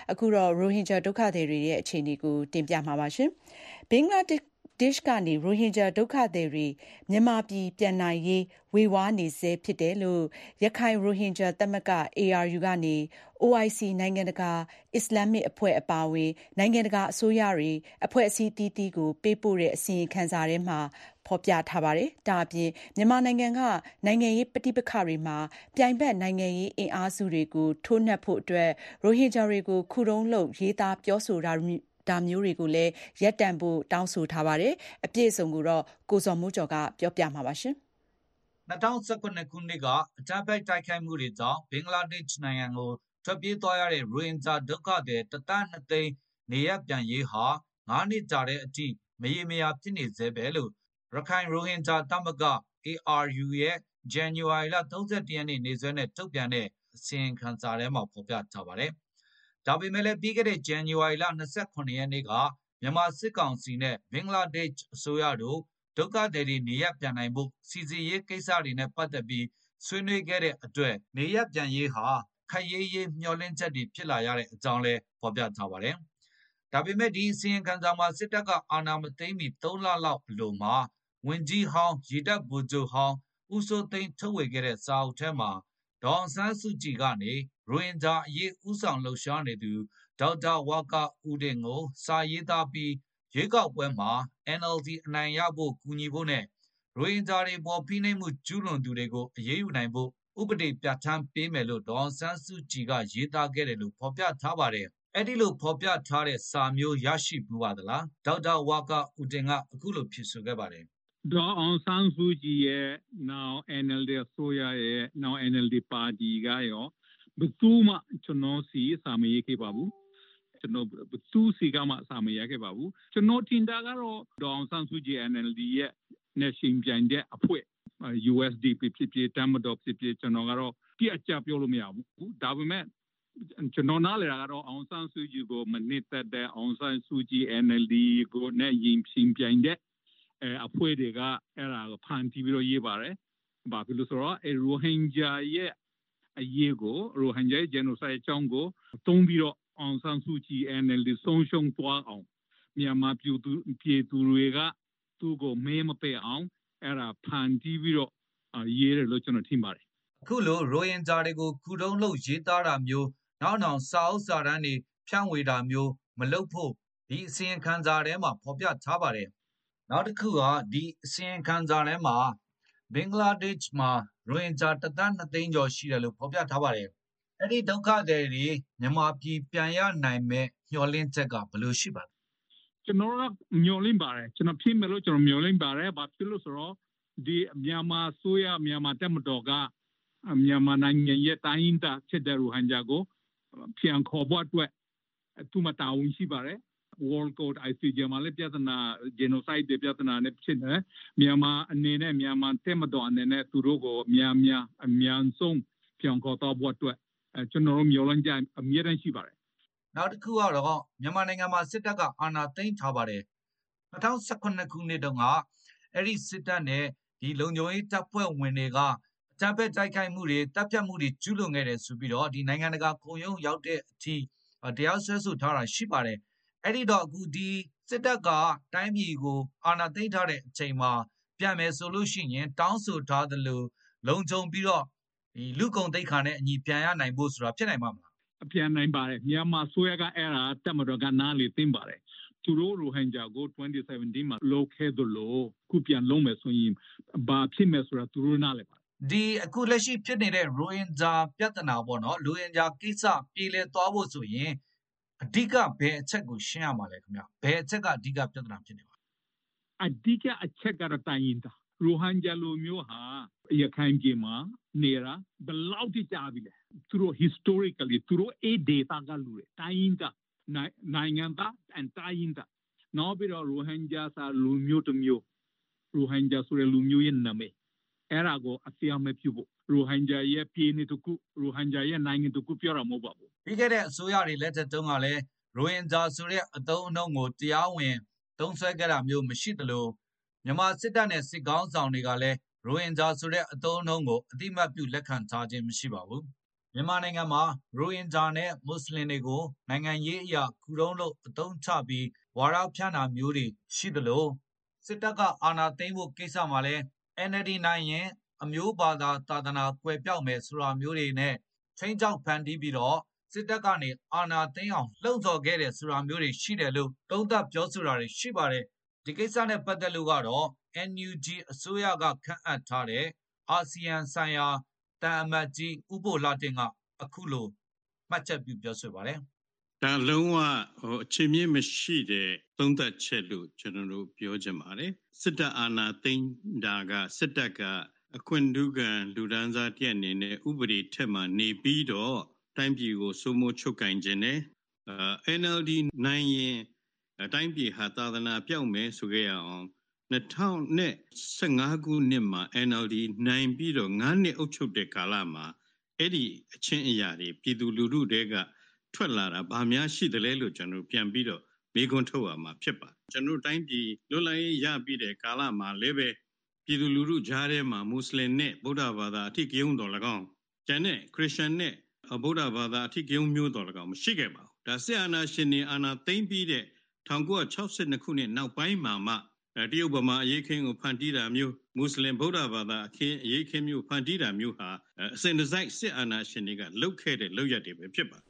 အခုတော့ရိုဟင်ဂျာဒုက္ခသည်တွေရဲ့အခြေအနေကိုတင်ပြမှာပါရှင်။ဘင်္ဂလားဒေ့ရှ်ကနေရိုဟင်ဂျာဒုက္ခသည်တွေမြန်မာပြည်ပြန်နိုင်ရေးဝေဝါးနေဆဲဖြစ်တယ်လို့ရခိုင်ရိုဟင်ဂျာသမဂ္ဂ ARU ကနေ OIC နိုင်ငံတကာအစ္စလာမစ်အဖွဲ့အပါအဝင်နိုင်ငံတကာအစိုးရတွေအဖွဲ့အစည်းအသီးသီးကိုပေးပို့တဲ့အစီရင်ခံစာထဲမှာဖော်ပြထားပါတယ်။ဒါအပြင်မြန်မာနိုင်ငံကနိုင်ငံရေးပဋိပက္ခတွေမှာပြိုင်ဘက်နိုင်ငံရေးအင်အားစုတွေကိုထိုးနှက်ဖို့အတွက်ရိုဟင်ဂျာတွေကိုခုတုံးလုပ်ရေးသားပြောဆိုတာမျိုးတွေကိုလည်းရပ်တန့်ဖို့တောင်းဆိုထားပါတယ်။အပြည့်အစုံကိုတော့ကိုဇော်မိုးကျော်ကပြောပြမှာပါရှင်။2019ခုနှစ်ကအကြမ်းဖက်တိုက်ခိုက်မှုတွေကြောင့်ဘင်္ဂလားဒေ့ရှ်နိုင်ငံကိုထွက်ပြေးသွားရတဲ့ရိုဟင်ဂျာဒုက္ခသည်1.2 သန်းနေရပ်ပြန်ရေးဟာ9 နှစ်ကြာတဲ့အထိမရေမရာဖြစ်နေဆဲပဲလို့ရခိုင်ရိုဟင်ဂျာသမဂ္ဂ ARU ရဲ့ဇန်နဝါရီလ31ရက်နေ့နေ့စွဲနဲ့ထုတ်ပြန်တဲ့အစီရင်ခံစာထဲမှာဖော်ပြထားပါတယ်။ဒါပေမဲ့လည်းပြီးခဲ့တဲ့ဇန်နဝါရီလ29ရက်နေ့ကမြန်မာစစ်ကောင်စီနဲ့ဘင်္ဂလားဒေ့ရှ်အစိုးရတို့ဒုက္ခသည်တွေနေရပ်ပြန်နိုင်ဖို့စီစဉ်ရေးကိစ္စတွေနဲ့ပတ်သက်ပြီးဆွေးနွေးခဲ့တဲ့အတွက်နေရပ်ပြန်ရေးဟာခက်ရေးမျှော်လင့်ချက်တွေဖြစ်လာရတဲ့အကြောင်းလည်းဖော်ပြထားပါတယ်။ဒါပေမဲ့ဒီအစီရင်ခံစာမှာစစ်တပ်ကအာဏာမသိမ်းမီ3 လလောက်အလိုမှာဝန်ကြီးဟောင်းရေတပ်ဗိုလ်ချုပ်ဟောင်းဦးစိုးသိန်းထုတ်ဝေခဲ့တဲ့စာအုပ်ထဲမှာဒေါ်အောင်ဆန်းစုကြည်ကနေရိုဟင်ဂျာအရေးဦးဆောင်လှုပ်ရှားနေသူဒေါက်တာဝါကာဦးတင်ကိုစာရေးသားပြီးရွေးကောက်ပွဲမှာ NLD အနိုင်ရဖို့ကူညီဖို့နဲ့ရိုဟင်ဂျာတွေပေါ်ဖိနှိပ်မှုကျူးလွန်သူတွေကိုအရေးယူနိုင်ဖို့ဥပဒေပြဋ္ဌာန်းပေးမယ်လို့ဒေါ်အောင်ဆန်းစုကြည်ကရေးသားခဲ့တယ်လို့ဖော်ပြထားပါတယ်။အဲ့ဒီလိုဖော်ပြထားတဲ့စာမျိုးရရှိဘူးပါသလား။ဒေါက်တာဝါကာဦးတင်ကအခုလိုဖြေဆိုခဲ့ပါတယ်။ဒေါ်အောင်ဆန်းစုကြည်ရဲ့နောက် NLD အစိုးရရဲ့နောက် NLD ပါတီကရောဘယ်သူမှကျွန်တော်စီစာမရေးခဲ့ပါဘူး။ကျွန်တော်ဘယ်သူစီကမှစာမရခဲ့ပါဘူး။ကျွန်တော်တင်တာကတော့ဒေါ်အောင်ဆန်းစုကြည် NLD ရဲ့နဲ့ရှင်ပြိုင်တဲ့အဖွဲ့USDP ဖြစ်ဖြစ်တမတော်ဖြစ်ဖြစ်ကျွန်တော်ကတော့ပြအကြပြောလို့မရဘူးဒါပေမဲ့ကျွန်တော်နားလည်တာကတော့အောင်ဆန်းစုကြည်ကိုမနစ်သက်တဲ့အောင်ဆန်းစုကြည် NLD ကိုနဲ့ရင်ရှင်ပြိုင်တဲ့အဖွဲ့တွေကအဲ့ဒါကိုဖန်တီးပြီးတော့ရေးပါတယ်ဘာဖြစ်လို့ဆိုတော့ရိုဟင်ဂျာရဲ့အရေးကိုရိုဟင်ဂျာရဲ့ genocide အကြောင်းကိုတုံးပြီးတော့အောင်ဆန်းစုကြည် NLD ဆုံးရှုံးသွားအောင်မြန်မာပြည်သူတွေကသူ့ကိုမဲမပေးအောင်အဲ့ဒါဖန်တီးပြီးတော့ရေးတယ်လို့ကျွန်တော်ထင်ပါတယ်အခုလိုရိုဟင်ဂျာတွေကိုခုတုံးလို့ရေးသားတာမျိုးနောက်စာအုပ်စာတမ်းတွေဖြန့်ဝေတာမျိုးမလုပ်ဖို့ဒီအစီရင်ခံစာထဲမှာဖော်ပြထားပါတယ်နောက်တစ်ခုကဒီအစီရင်ခံစာထဲမှာဘင်္ဂလားဒေ့ရှ်မှာရိုဟင်ဂျာ1.2 သန်းကျော်ရှိတယ်လို့ဖော်ပြထားပါတယ်အဲ့ဒီဒုက္ခသည်တွေမြန်မာပြည်ပြန်ရနိုင်မဲ့မျှော်လင့်ချက်ကဘယ်လိုရှိပါလဲကျွန်တော်ကမျှော်လင့်ပါတယ်ကျွန်တော်ဖြစ်မယ်လို့ကျွန်တော်မျှော်လင့်ပါတယ်ဘာဖြစ်လို့ဆိုတော့ဒီမြန်မာဆိုရမြန်မာတက်မတော်ကမြန်မာနိုင်ငံရဲ့တိုင်းတာဖြစ်တဲ့ရိုဟင်ဂျာကိုပြန်ခေါ်ဖို့အတွက်သူမတာဝန်ရှိပါတယ် World Court ICJ မှာလည်းပြဿနာ genocide ပြဿနာနဲ့ဖြစ်နေမြန်မာအနေနဲ့မြန်မာတက်မတော်အနေနဲ့သူတို့ကိုအမြန်ဆုံးပြန်ခေါ်တော့ဖို့အတွက်ကျွန်တော်တို့မျှော်လင့်ကြအမြဲတမ်းရှိပါတယ်နောက်တစ်ခုကတော့မြန်မာနိုင်ငံမှာစစ်တပ်ကအာဏာသိမ်းထားပါတယ်2018ခုနှစ်တုန်းကအဲ့ဒီစစ်တပ်နဲ့ဒီလုံခြုံရေးတပ်ဖွဲ့ဝင်တွေကအကြမ်းဖက်တိုက်ခိုက်မှုတွေတပ်ဖြတ်မှုတွေကျူးလွန်ခဲ့တယ်ဆိုပြီးတော့ဒီနိုင်ငံတကာခုံရုံးရောက်တဲ့အထိတရားစွဲဆိုထားတာရှိပါတယ်အဲ့ဒီတော့အခုဒီစစ်တပ်ကတိုင်းပြည်ကိုအာဏာသိမ်းထားတဲ့အချိန်မှာပြန်မယ်ဆိုလို့ရှိရင်တောင်းဆိုထားသလိုလုံခြုံပြီးတော့ဒီလူကုန်သိက္ခာနဲ့အညီပြန်ရနိုင်ဖို့ဆိုတာဖြစ်နိုင်မှာမလားပြန်နိုင်ပါတယ်မြန်မာဆိုရကအဲ့ဒါတက်မတော်ကနားလေသိမ့်ပါတယ်သူတို့ရိုဟင်ဂျာကို2017မှာလောက်ခဲ့သလိုခုပြန်လုံးမယ်ဆိုရင်ဘာဖြစ်မယ်ဆိုတာသူတို့နားလေပါဒီအခုလက်ရှိဖြစ်နေတဲ့ရိုဟင်ဂျာပြဿနာပေါ့နော်ရိုဟင်ဂျာကိစ္စပြည်လည်သွားဖို့ဆိုရင်အဓိကဘယ်အချက်ကိုရှင်းရမှာလဲခင်ဗျဘယ်အချက်ကအဓိကပြဿနာဖြစ်နေပါအဓိကအချက်ကတော့တိုင်းရင်းသားရိုဟင်ဂျာလူမျိုးဟာရခိုင်ပြည်မှာနေတာဘယ်လောက်ထိကြာပြီလဲသူတို့ historically သူတို့အေး data ကလူတွေတိုင်းရင်းသားနိုင်ငံသားအန်တိုင်းရင်းသားနောက်ပြီးတော့ရိုဟင်ဂျာစာလူမျိုးတစ်မျိုးရိုဟင်ဂျာဆိုတဲ့လူမျိုးရဲ့နာမည်အဲ့ဒါကိုအသိအမှတ်ပြုဖို့ရိုဟင်ဂျာရဲ့ပြည်နယ်တစ်ခုရိုဟင်ဂျာရဲ့နိုင်ငံတစ်ခုပြောတာမဟုတ်ပါဘူးပြီးခဲ့တဲ့အစိုးရတွေလက်ထက်တုန်းကလည်းရိုဟင်ဂျာဆိုတဲ့အသုံးအနှုန်းကိုတရားဝင်သုံးစွဲခဲ့တာမျိုးမရှိသလိုမြန်မာစစ်တပ်နဲ့စစ်ကောင်းဆောင်တွေကလည်းရိုဟင်ဂျာဆိုတဲ့အသုံးအနှုန်းကိုအတိမတ်ပြုလက်ခံထားခြင်းမရှိပါဘူးမမြန်မာနိုင်ငံမှာရိုဟင်ဂျာနဲ့မွတ်စလင်တွေကိုနိုင်ငံရေးအရာခုတုံးလို့အသုံးချပြီးဝါဒဖြန့်တာမျိုးတွေရှိသလိုစစ်တပ်ကအာဏာသိမ်းဖို့ကိစ္စမှာလည်း NLD နိုင်ရင်အမျိုးဘာသာသာသနာကွယ်ပြောက်မယ်ဆိုတာမျိုးတွေနဲ့ချိန်ချောက်ဖန်တီးပြီးတော့စစ်တပ်ကနေအာဏာသိမ်းအောင်လှုံ့ဆော်ခဲ့တယ်ဆိုတာမျိုးတွေရှိတယ်လို့သုံးသပ်ပြောဆိုတာတွေရှိပါတယ်ဒီကိစ္စနဲ့ပတ်သက်လို့ကတော့ NUG အစိုးရကခန့်အပ်ထားတဲ့အာဆီယံဆိုင်ရာတန်အမတ်ကြီးဦးဘိုလှတင့်ကအခုလိုမှတ်ချက်ပြုပြောဆိုပါတယ်ဒါလုံးဝအခြေမြင့်မရှိတဲ့သုံးသပ်ချက်လို့ကျွန်တော်တို့ပြောချင်ပါတယ်စစ်တပ်အာဏာသိမ်းတာကစစ်တပ်ကအခွင့်ထူးခံလူဒန်းစားတရက်အနေနဲ့ဥပဒေထက်မှနေပြီးတော့တိုင်းပြည်ကိုစိုးမိုးချုပ်ကင်ခြင်းနဲ့NLD နိုင်ရင်တိုင်းပြည်ဟာသာသနာပြောက်မယ်ဆိုခဲ့ရအောင်2015ခုနှစ်မှာ NLD နိုင်ပြီးတော့9နှစ်အုပ်ချုပ်တဲ့ကာလမှာအဲ့ဒီအချင်းအရာတွေပြည်သူလူထုတွေကထွက်လာတာဘာများရှိတယ်လဲလို့ကျွန်တော်ပြန်ပြီးတော့မေးခွန်းထုတ်ရမှာဖြစ်ပါတယ်ကျွန်တော်တိုင်းပြည်လွတ်လပ်ရေးရပြီးတဲ့ကာလမှာလည်းပဲပြည်သူလူထုကြားထဲမှာမွတ်စလင်နဲ့ဗုဒ္ဓဘာသာအထစ်ကယုံတော်၎င်းကျန်တဲ့ခရစ်ယာန်နဲ့ဗုဒ္ဓဘာသာအထစ်ကယုံမျိုးတော်၎င်းမရှိခဲ့ပါဘူးဒါစစ်အာဏာရှင်တွေအာဏာသိမ်းပြီးတဲ့1962ခုနှစ်နောက်ပိုင်းမှာမှတရုတ်ဗမာအရေးခင်းကိုဖန်တီးတာမျိုးမွတ်စလင်ဗုဒ္ဓဘာသာအခင်းအရေးခင်းမျိုးဖန်တီးတာမျိုးဟာအစဉ်တစိုက်စစ်အာဏာရှင်တွေကလုပ်ခဲ့တဲ့လုပ်ရက်တွေပဲဖြစ်ပါတယ်